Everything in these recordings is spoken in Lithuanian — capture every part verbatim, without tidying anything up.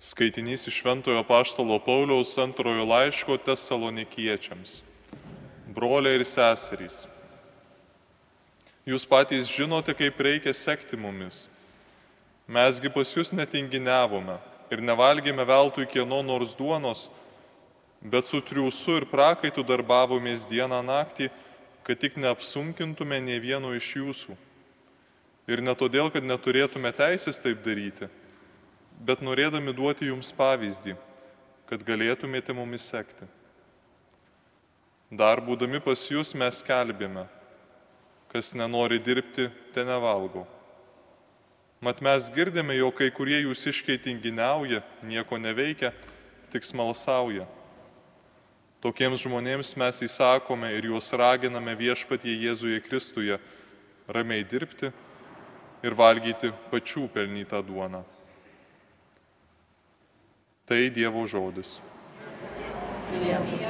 Skaitinys iš Šventojo Apaštalo Pauliaus antrojo laiško Tesalonikiečiams. Broliai ir seserys, jūs patys žinote, kaip reikia sekti mumis. Mesgi pas jūs netinginiavome ir nevalgėme veltui kieno nors duonos, bet su triūsu ir prakaitu darbavomės dieną naktį, kad tik neapsunkintume nė vieno iš jūsų. Ir ne todėl, kad neturėtume teisės taip daryti, bet norėdami duoti jums pavyzdį, kad galėtumėte mumis sekti. Dar būdami pas jūs mes skelbėme, kas nenori dirbti, te nevalgo. Mat mes girdime, jog kai kurie jūsiškai tinginiauja, nieko neveikia, tik smalsauja. Tokiems žmonėms mes įsakome ir juos raginame viešpatie Jėzuje Kristuje ramiai dirbti ir valgyti pačių pelnytą duoną. Tai Dievo žodis. Dievo.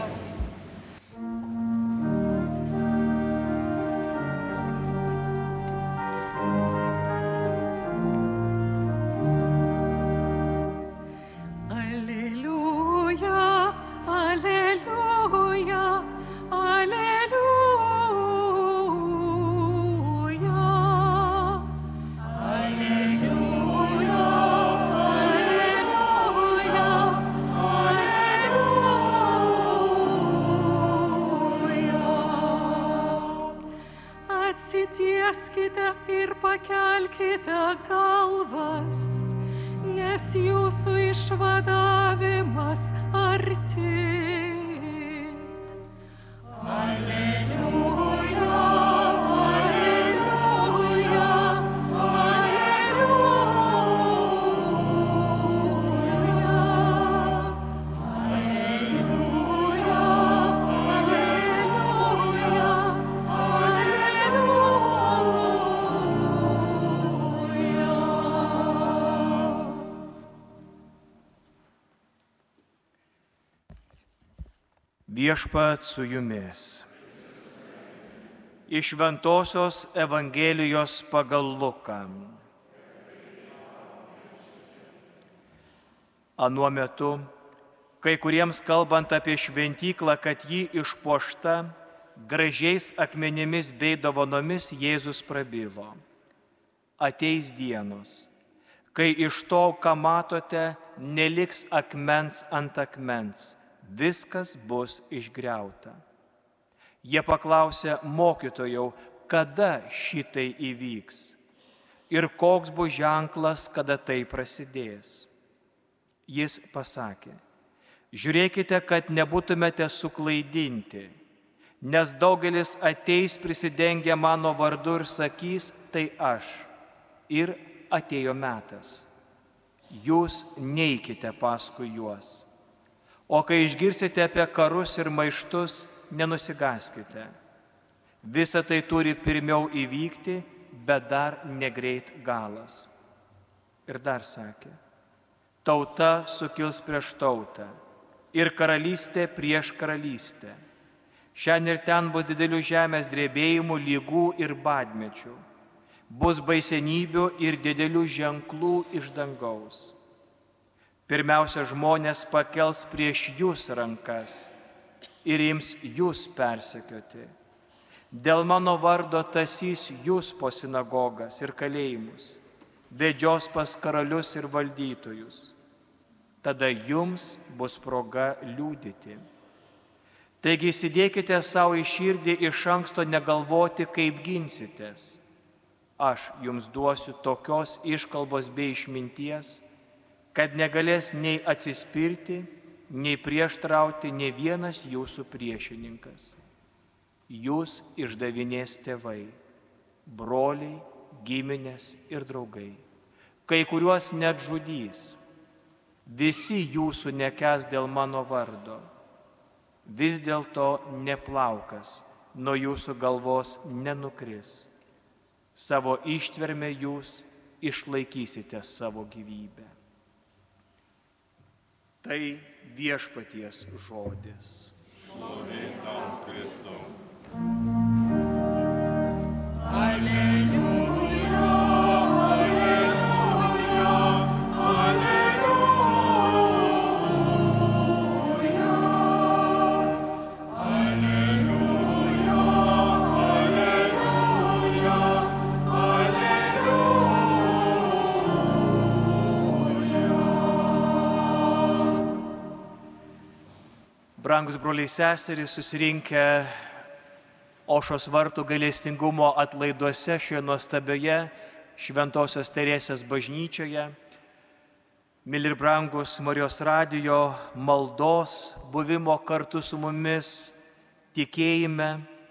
Atsitieskite ir pakelkite galvas, nes jūsų išvadavimas arti. Aleliuja, aleliuja, aleliuja. Aleliuja, aleliuja, Viešpat su jumis. Iš Šventosios Evangelijos pagal Luką. Anuo metu, kai kuriems kalbant apie šventyklą, kad ji išpuošta gražiais akmenimis bei dovanomis, Jėzus prabilo. Ateis dienos, kai iš to, ką matote, neliks akmens ant akmens. Viskas bus išgriauta. Jie paklausė: mokytojau, kada šitai įvyks? Ir koks bus ženklas, kada tai prasidės? Jis pasakė: žiūrėkite, kad nebūtumėte suklaidinti, nes daugelis ateis prisidengę mano vardu ir sakys: tai aš. Ir atėjo metas. Jūs neikite paskui juos. O kai išgirsite apie karus ir maištus, nenusigaskite. Visa tai turi pirmiau įvykti, bet dar negreit galas. Ir dar sakė: tauta sukils prieš tautą ir karalystė prieš karalystę. Šiandien ir ten bus didelių žemės drebėjimų, lygų ir badmečių. Bus baisenybių ir didelių ženklų iš dangaus. Pirmiausia, žmonės pakels prieš jūs rankas ir ims jūs persekioti. Dėl mano vardo tasys jūs po sinagogas ir kalėjimus, vedžios pas karalius ir valdytojus. Tada jums bus proga liudyti. Taigi įsidėkite savo į širdį iš anksto negalvoti, kaip ginsitės. Aš jums duosiu tokios iškalbos bei išminties, kad negalės nei atsispirti, nei prieštrauti nei vienas jūsų priešininkas. Jūs išdavinės tėvai, broliai, giminės ir draugai, kai kuriuos net žudys. Visi jūsų nekęs dėl mano vardo. Vis dėlto ne plaukas nuo jūsų galvos nenukris. Savo ištverme jūs išlaikysite savo gyvybę. Tai viešpaties žodis. Šlovė tau, Kristau. Aleliuja, aleliuja, aleliuja. Brangus broliai seserys, susirinkę Aušros vartų gailestingumo atlaiduose šioje nuostabioje Šventosios Teresės bažnyčioje, myli ir brangus Marijos radijo maldos buvimo kartu su mumis tikėjime,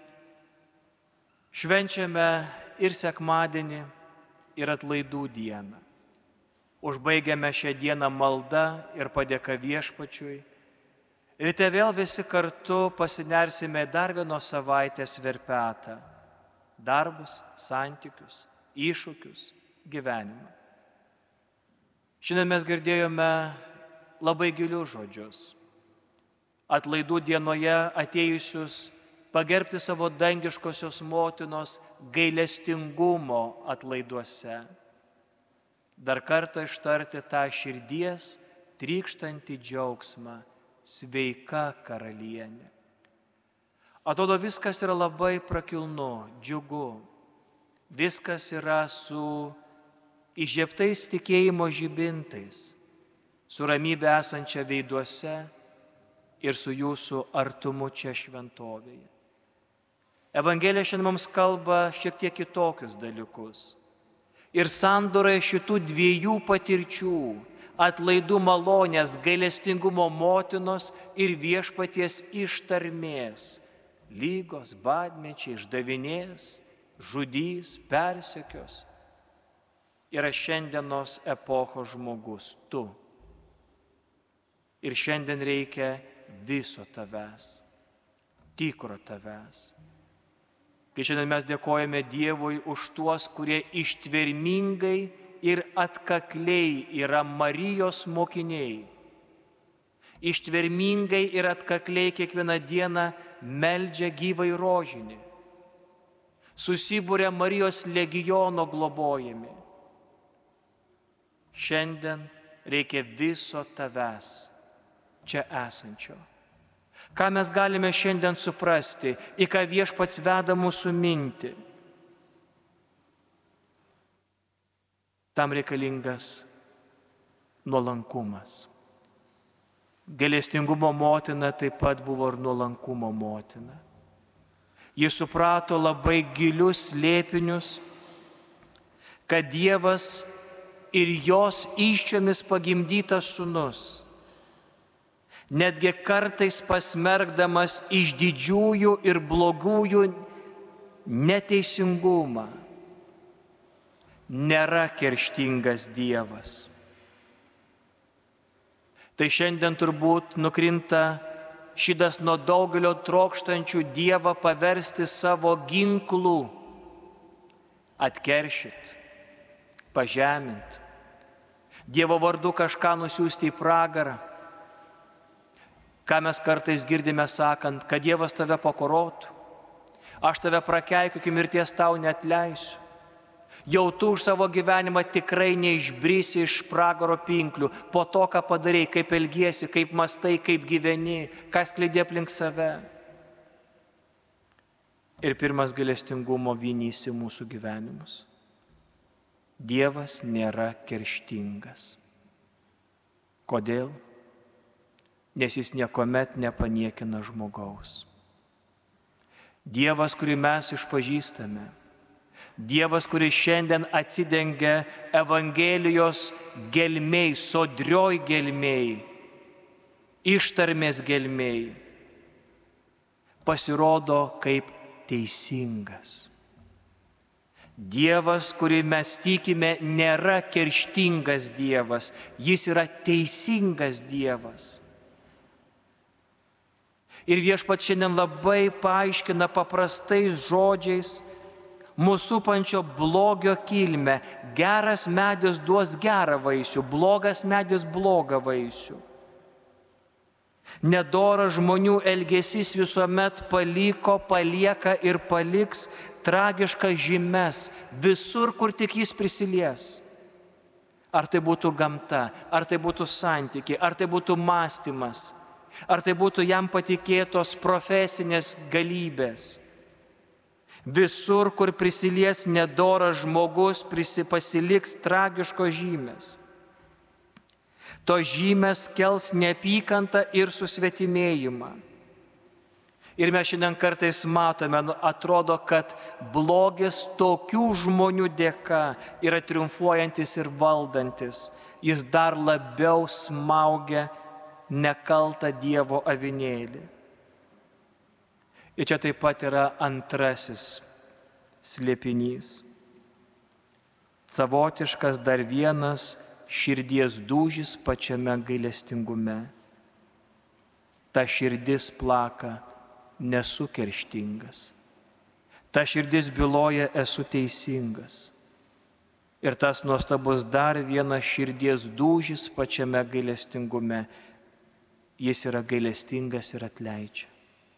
švenčiame ir sekmadienį, ir atlaidų dieną. Užbaigiame šią dieną maldą ir padėką Viešpačiui. Ryte vėl visi kartu pasinersime dar vienos savaitės verpetą – darbus, santykius, iššūkius, gyvenimą. Šiandien mes girdėjome labai gilius žodžius. Atlaidų dienoje atėjusius pagerbti savo dangiškosios motinos gailestingumo atlaiduose. Dar kartą ištarti tą širdies trykštantį džiaugsmą. Sveika karalienė. Atrodo, viskas yra labai prakilnu, džiugu. Viskas yra su įžiebtais tikėjimo žibintais, su ramybė esančia veiduose ir su jūsų artumu čia šventovėje. Evangelija šiandien mums kalba šiek tiek kitokius dalykus. Ir sandorai šitų dviejų patirčių, atlaidų malonės, gailestingumo motinos ir Viešpaties ištarmės, lygos, badmečiai, išdavinės, žudys, persekios, yra šiandienos epochos žmogus, tu. Ir šiandien reikia viso tavęs, tikro tavęs. Kai šiandien mes dėkojame Dievui už tuos, kurie ištvermingai ir atkakliai yra Marijos mokiniai. Ištvermingai ir atkakliai kiekvieną dieną meldžia gyvai rožinį. Susibūrė Marijos legiono globojami. Šiandien reikia viso tavęs čia esančio. Ką mes galime šiandien suprasti, į ką Viešpats veda mūsų mintį? Tam reikalingas nuolankumas. Gailestingumo motina taip pat buvo ir nuolankumo motina. Jis suprato labai gilius slėpinius, kad Dievas ir jos įsčiomis pagimdytas sūnus, netgi kartais pasmerkdamas iš didžiųjų ir blogųjų neteisingumą, nėra kerštingas Dievas. Tai šiandien turbūt nukrinta šitas nuo daugelio trokštančių Dievą paversti savo ginklų, atkeršyt, pažemint, Dievo vardu kažką nusiųsti į pragarą. Ką mes kartais girdime sakant, kad Dievas tave pakorotų, aš tave prakeikiu, iki mirties tau neatleisiu. Jau tu už savo gyvenimą tikrai neišbrisi iš pragaro pinklių, po to, ką padarei, kaip elgiesi, kaip mastai, kaip gyveni, kas skleidė aplink save. Ir pirmas gailestingumo vynys į mūsų gyvenimus. Dievas nėra kerštingas. Kodėl? Nes jis niekuomet nepaniekina žmogaus. Dievas, kurį mes išpažįstame, Dievas, kuris šiandien atsidengia Evangelijos gelmėj, sodrioj gelmėj, ištarmės gelmėj, pasirodo kaip teisingas. Dievas, kurį mes tikime, nėra kerštingas Dievas, jis yra teisingas Dievas. Ir Viešpats šiandien labai paaiškina paprastais žodžiais mūsų pančio blogio kilmę. Geras medis duos gerą vaisių, blogas medis blogą vaisių. Nedoras žmonių elgesys visuomet paliko, palieka ir paliks tragiškas žymes visur, kur tik jis prisilies. Ar tai būtų gamta, ar tai būtų santykiai, ar tai būtų mąstymas, ar tai būtų jam patikėtos profesinės galybės. Visur, kur prisilies nedoras žmogus, pasiliks tragiškos žymės. To žymės kels neapykantą ir susvetimėjimą. Ir mes šiandien kartais matome, atrodo, kad blogis tokių žmonių dėka yra triumfuojantis ir valdantis. Jis dar labiau smaugia nekaltą Dievo avinėlį. Ir čia taip pat yra antrasis slėpinys. Savotiškas dar vienas širdies dūžis pačiame gailestingume. Ta širdis plaka, nesu kerštingas. Ta širdis byloja, esu teisingas. Ir tas nuostabus dar vienas širdies dūžis pačiame gailestingume. Jis yra gailestingas ir atleidžia.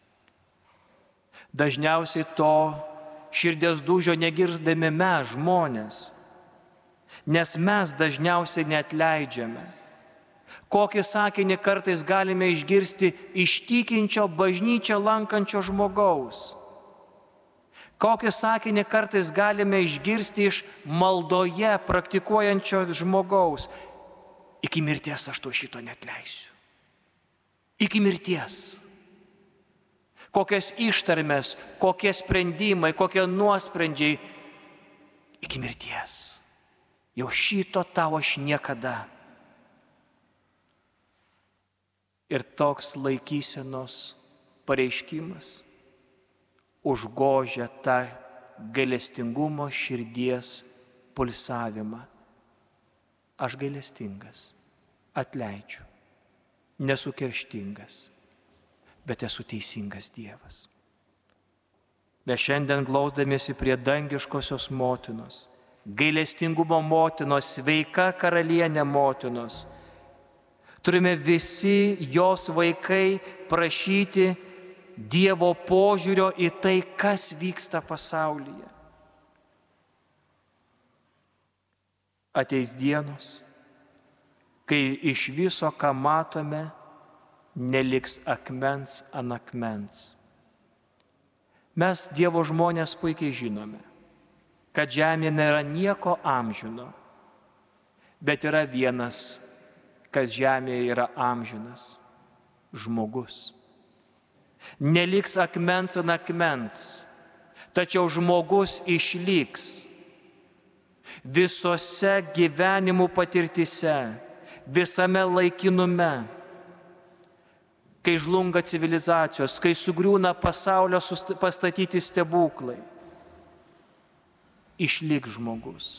Dažniausiai to širdies dūžio negirdami mes žmonės, nes mes dažniausiai neatleidžiame. Kokį sakinį kartais galime išgirsti iš tikinčio bažnyčią lankančio žmogaus. Kokį sakinį kartais galime išgirsti iš maldoje praktikuojančio žmogaus. Iki mirties aš to šito neatleisiu. Iki mirties. Kokias ištarmes, kokie sprendimai, kokie nuosprendžiai. Iki mirties. Jau šito tavo aš niekada. Ir toks laikysenos pareiškimas užgožia tą gailestingumo širdies pulsavimą. Aš gailestingas, atleidžiu, nesu kerštingas, bet esu teisingas Dievas. Mes šiandien glausdamiesi prie dangiškosios motinos, gailestingumo motinos, sveika karalienė motinos, turime visi jos vaikai prašyti Dievo požiūrio į tai, kas vyksta pasaulyje. Ateis dienos, kai iš viso, ką matome, neliks akmens ant akmens. Mes Dievo žmonės puikiai žinome, kad žemė nėra nieko amžino, bet yra vienas, kas žemėje yra amžinas – žmogus. Neliks akmens ant akmens, tačiau žmogus išliks visose gyvenimų patirtise, visame laikinume, kai žlunga civilizacijos, kai sugriūna pasaulio pastatyti stebuklai. Išliks žmogus.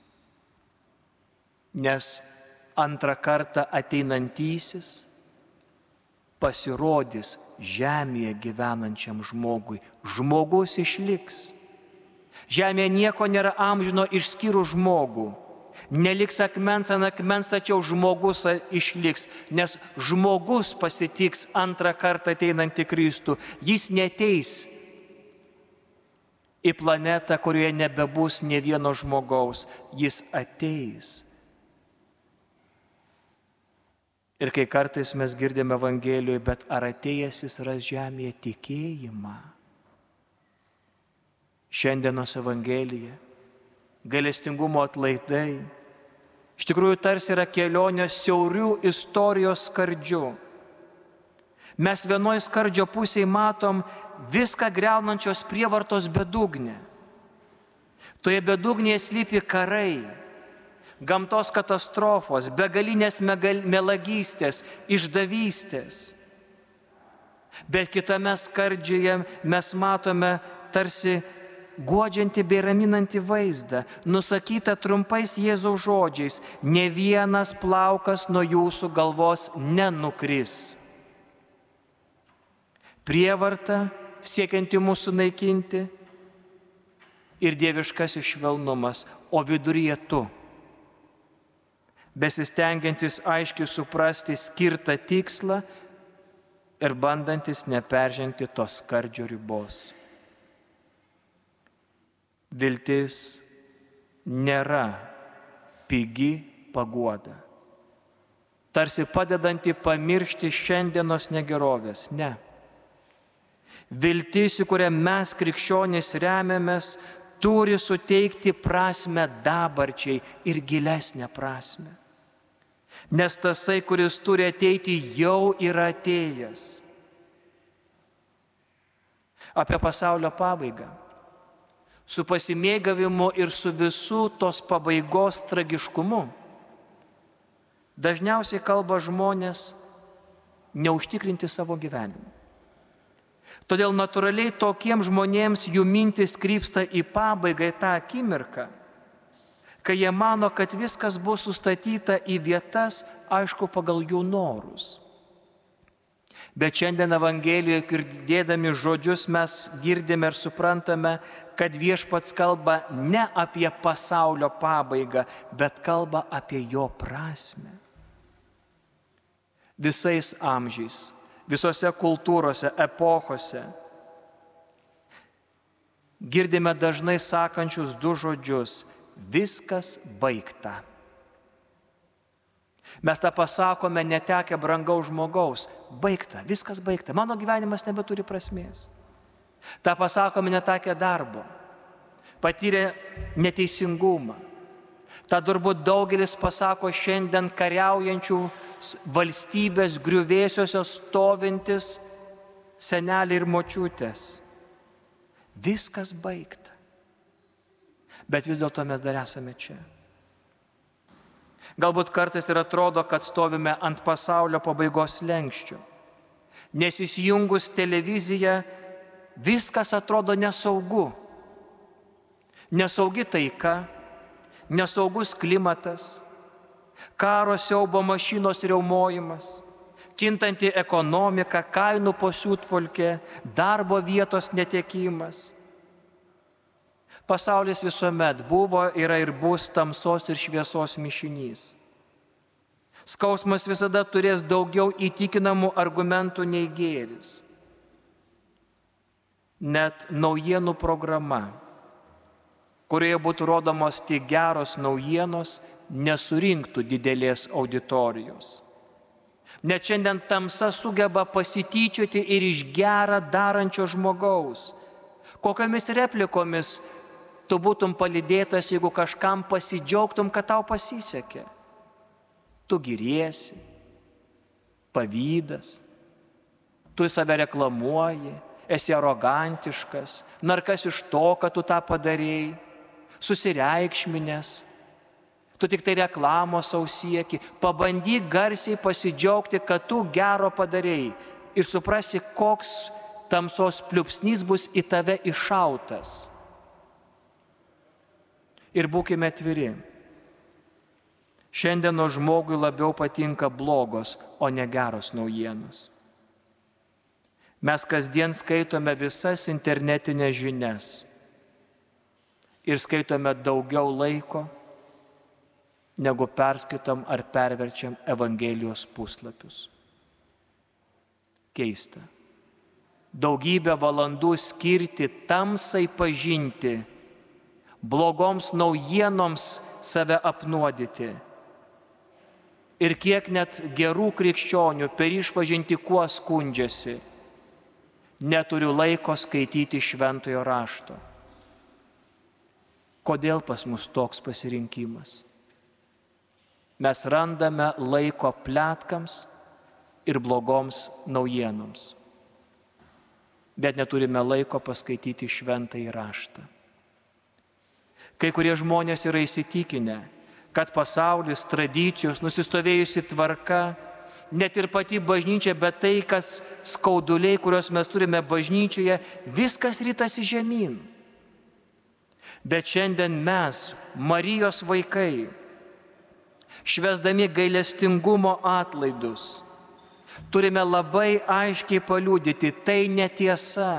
Nes antrą kartą ateinantysis pasirodys žemėje gyvenančiam žmogui. Žmogus išliks. Žemėje nieko nėra amžino išskyrus žmogų. Neliks akmens ant akmens, tačiau žmogus išliks, nes žmogus pasitiks antrą kartą ateinantį Kristų. Jis neateis į planetą, kurioje nebebus nė vieno žmogaus. Jis ateis. Ir kai kartais mes girdime Evangelijoje, bet ar atėjęs jis ras žemėje tikėjimą? Šiandienos Evangelija, gailestingumo atlaidai, iš tikrųjų tarsi yra kelionė siaurių istorijos skardžių. Mes vienoje skardžio pusėje matom viską griaunančios prievartos bedugnę. Toje bedugnėje slypi karai, gamtos katastrofos, begalinės melagystės, išdavystės. Bet kitame skardžioje mes matome tarsi guodžiantį bei raminantį vaizdą, nusakytą trumpais Jėzaus žodžiais: ne vienas plaukas nuo jūsų galvos nenukris. Prievarta siekianti mūsų naikinti ir dieviškasis švelnumas, o viduryje tu, besistengiantis aiškiai suprasti skirtą tikslą ir bandantis neperžengti tos skardžio ribos. Viltis nėra pigi paguoda, tarsi padedanti pamiršti šiandienos negerovės. Ne. Viltis, į kurią mes krikščionys remiamės, turi suteikti prasme dabarčiai ir gilesnę prasme. Nes tasai, kuris turi ateiti, jau yra atėjęs. apie pasaulio pabaigą. Su pasimėgavimu ir su visų tos pabaigos tragiškumu. Dažniausiai kalba žmonės neužtikrinti savo gyvenimą. Todėl natūraliai tokiems žmonėms jų mintis krypsta į pabaigą, į tą akimirką, kai jie mano, kad viskas bus sustatyta į vietas, aišku, pagal jų norus. Bet šiandien Evangelijoje, girdėdami žodžius, mes girdime ir suprantame, kad Viešpats kalba ne apie pasaulio pabaigą, bet kalba apie jo prasmę. Visais amžiais, visose kultūrose, epochose girdime dažnai sakančius du žodžius – viskas baigta. Mes tą pasakome netekę brangaus žmogaus – baigta, viskas baigta, mano gyvenimas nebeturi prasmės. tą pasakome netekę darbo, patyrė neteisingumą. Ta turbūt daugelis pasako šiandien kariaujančių valstybės griuvėsiosios stovintis seneliai ir močiutės. Viskas baigta. Bet vis dėlto mes dar esame čia. Galbūt kartais ir atrodo, kad stovime ant pasaulio pabaigos slenksčio. Nes įsijungus televiziją viskas atrodo nesaugu. Nesaugi taika, nesaugus klimatas, karo siaubo mašinos riaumojimas, kintanti ekonomika, kainų pasiutpolkė, darbo vietos netekimas. Pasaulis visuomet buvo, yra ir bus tamsos ir šviesos mišinys. Skausmas visada turės daugiau įtikinamų argumentų nei gėris. Net naujienų programa, kurioje būtų rodomos tik geros naujienos, nesurinktų didelės auditorijos. Net šiandien tamsa sugeba pasityčioti ir iš gerą darančio žmogaus. Kokiamis replikomis tu būtum palydėtas, jeigu kažkam pasidžiaugtum, kad tau pasisekė. Tu giriesi, pavydas, tu save reklamuoji, esi arogantiškas, narkas iš to, kad tu tą padarėjai, susireikšminės, tu tik tai reklamos sau sieki, pabandyk garsiai pasidžiaugti, kad tu gero padarėjai ir suprasi, koks tamsos pliūpsnys bus į tave iššautas. Ir būkime atviri. Šiandieno žmogui labiau patinka blogos, o ne geros naujienos. Mes kasdien skaitome visas internetinės žinias ir skaitome daugiau laiko, negu perskaitom ar perverčiam Evangelijos puslapius. Keista. Daugybę valandų skirti tamsai pažinti, blogoms naujienoms save apnuodyti. Ir kiek net gerų krikščionių per išpažintį kuo skundžiasi, neturiu laiko skaityti šventojo rašto. Kodėl pas mus toks pasirinkimas? Mes randame laiko pletkams ir blogoms naujienoms, bet neturime laiko paskaityti šventąjį raštą. Kai kurie žmonės yra įsitikinę, kad pasaulis, tradicijos, nusistovėjusi tvarka, net ir pati bažnyčia, bet tai, kas skauduliai, kuriuos mes turime bažnyčioje, viskas ritasi žemyn. Bet šiandien mes, Marijos vaikai, švęsdami gailestingumo atlaidus, turime labai aiškiai paliudyti, tai netiesa.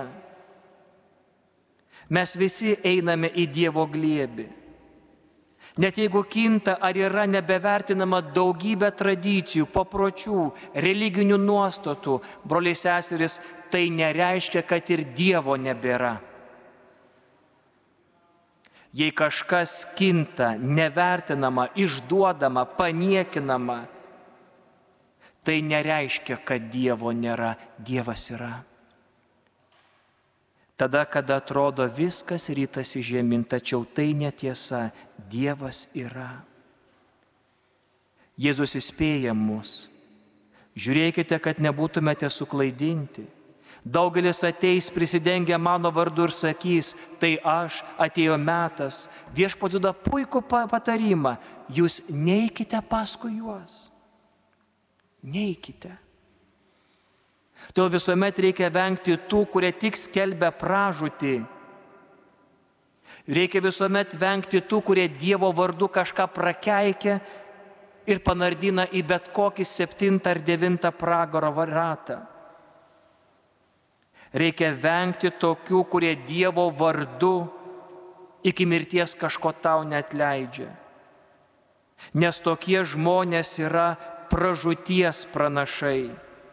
Mes visi einame į Dievo glėbį. Net jeigu kinta ar yra nebevertinama daugybė tradicijų, papročių, religinių nuostatų, broliai seserys, tai nereiškia, kad ir Dievo nebėra. Jei kažkas kinta, nevertinama, išduodama, paniekinama, tai nereiškia, kad Dievo nėra, Dievas yra. Tada, kada atrodo viskas rytasi žemyn, tačiau tai netiesa, Dievas yra. Jėzus įspėja mus. Žiūrėkite, kad nebūtumėte suklaidinti. Daugelis ateis prisidengę mano vardu ir sakys, tai aš, atėjo metas. Viešpats duoda puikų patarimą, jūs neikite paskui juos. Neikite. Todėl visuomet reikia vengti tų, kurie tik skelbia pražūtį. Reikia visuomet vengti tų, kurie Dievo vardu kažką prakeikia ir panardina į bet kokį septintą ar devintą pragaro ratą. Reikia vengti tokių, kurie Dievo vardu iki mirties kažko tau neatleidžia. Nes tokie žmonės yra pražūties pranašai.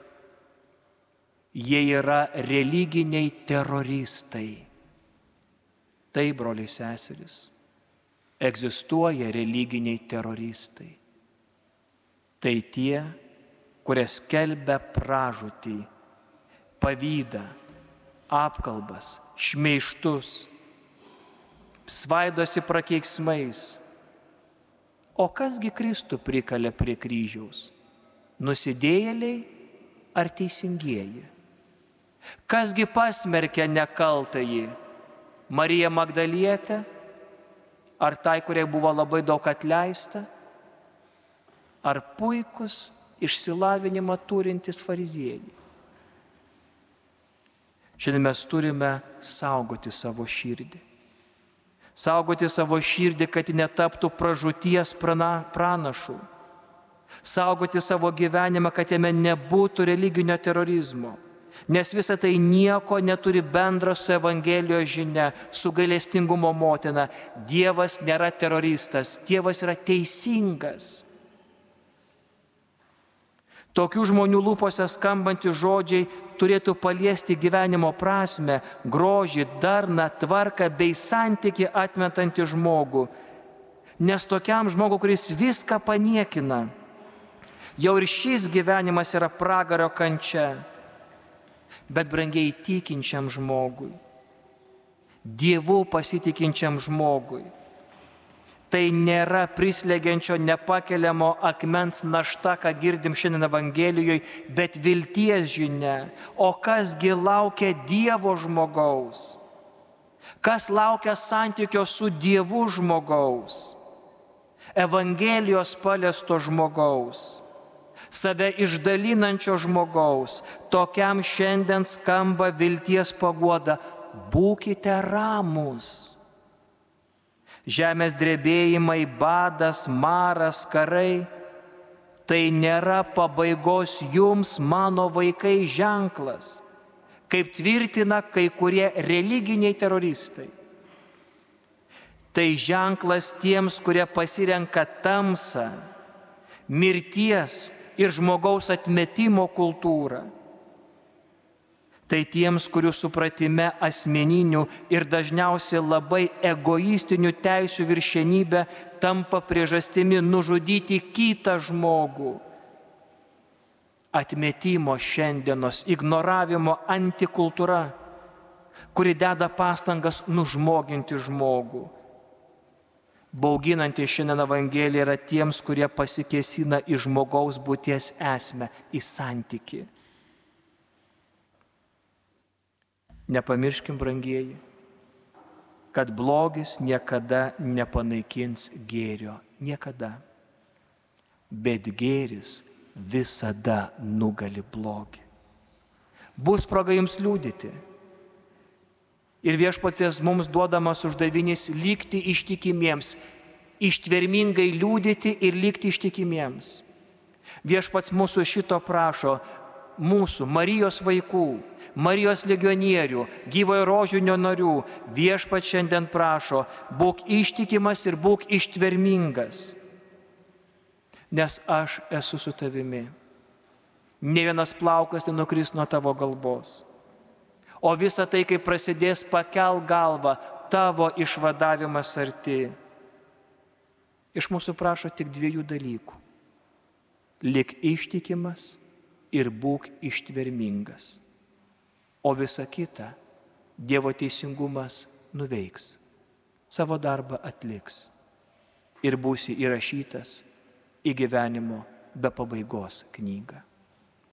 Jie yra religiniai teroristai. Tai, broliai seserys, egzistuoja religiniai teroristai. Tai tie, kurie skelbia pražūtį, pavydą, apkalbas, šmeižtus, svaidosi prakeiksmais. O kasgi Kristų prikalė prie kryžiaus? Nusidėjėliai ar teisingieji? Kasgi pasmerkė nekaltąjį? Marija Magdalietė ar tai, kuriai buvo labai daug atleista? Ar puikus išsilavinimą turintys fariziejai? Šiandien mes turime saugoti savo širdį. Saugoti savo širdį, kad ji netaptų pražūties pranašų. Saugoti savo gyvenimą, kad jame nebūtų religinio terorizmo. Nes visa tai nieko neturi bendra su Evangelijos žinia, su gailestingumo motina. Dievas nėra teroristas, Dievas yra teisingas. Tokių žmonių lūpose skambantys žodžiai turėtų paliesti gyvenimo prasme, grožį, darną, tvarką bei santykį atmetantį žmogų. Nes tokiam žmogui, kuris viską paniekina, jau ir šis gyvenimas yra pragario kančia. Bet brangiai tikinčiam žmogui, Dievu pasitikinčiam žmogui, tai nėra prislegiančio nepakeliamo akmens našta, ką girdim šiandien Evangelijoje, bet vilties žinia. O kasgi laukia Dievo žmogaus? Kas laukia santykio su Dievu žmogaus? Evangelijos paliesto žmogaus, save išdalinančio žmogaus, tokiam šiandien skamba vilties paguoda: būkite ramūs. Žemės drebėjimai, badas, maras, karai – tai nėra pabaigos jums, mano vaikai, ženklas, kaip tvirtina kai kurie religiniai teroristai. Tai ženklas tiems, kurie pasirenka tamsą, mirties ir žmogaus atmetimo kultūrą. Tai tiems, kurių supratime asmeninių ir dažniausiai labai egoistinių teisių viršenybė tampa priežastimi nužudyti kitą žmogų. Atmetimo šiandienos, ignoravimo antikultūra, kuri deda pastangas nužmoginti žmogų. Bauginanti šiandien Evangelija yra tiems, kurie pasikėsina į žmogaus būties esmę, į santykį. Nepamirškim, brangieji, kad blogis niekada nepanaikins gėrio. Niekada. Bet gėris visada nugali blogį. Bus proga jums liūdėti. Ir viešpaties mums duodamas uždavinys likti ištikimiems, ištvermingai liūdėti ir likti ištikimiems. Viešpats mūsų šito prašo, mūsų, Marijos vaikų, Marijos legionierių, gyvojo rožinio narių. Viešpats šiandien prašo, būk ištikimas ir būk ištvermingas, nes aš esu su tavimi. Ne vienas plaukas nenukris nuo tavo galvos. O visa tai, kai prasidės, pakel galvą, tavo išvadavimas arti. Iš mūsų prašo tik dviejų dalykų. Lik ištikimas ir būk ištvermingas. O visa kita Dievo teisingumas nuveiks, savo darbą atliks ir būsi įrašytas į gyvenimo be pabaigos knygą.